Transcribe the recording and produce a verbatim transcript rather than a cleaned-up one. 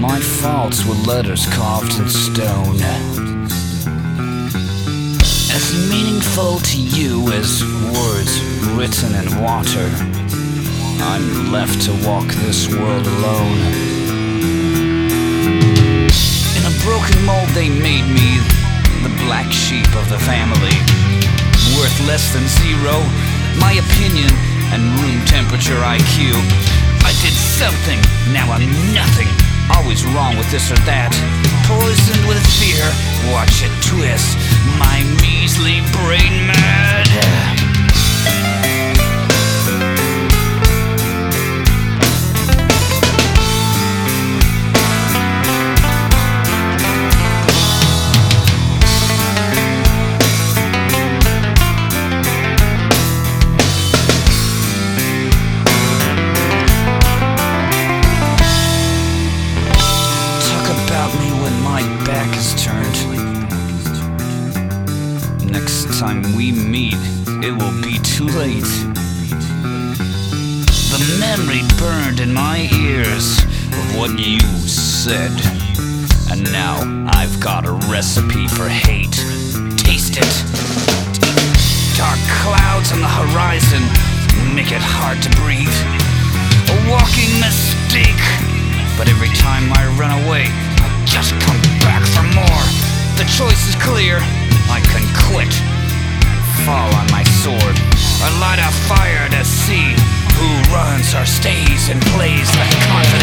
My faults were letters carved in stone, as meaningful to you as words written in water. I'm left to walk this world alone. In a broken mold they made me the black sheep of the family, worth less than zero, my opinion and room temperature I Q. I did something, now I'm nothing, always wrong with this or that. Poisoned with fear, watch it twist, my measly brain mad. Back is turned. Next time we meet, it will be too late. The memory burned in my ears of what you said, and now I've got a recipe for hate. Taste it. Dark clouds on the horizon make it hard to breathe. A walking mistake, but every time I run away, just come back for more. The choice is clear. I can quit and fall on my sword, or light a fire to see who runs or stays and plays the confident.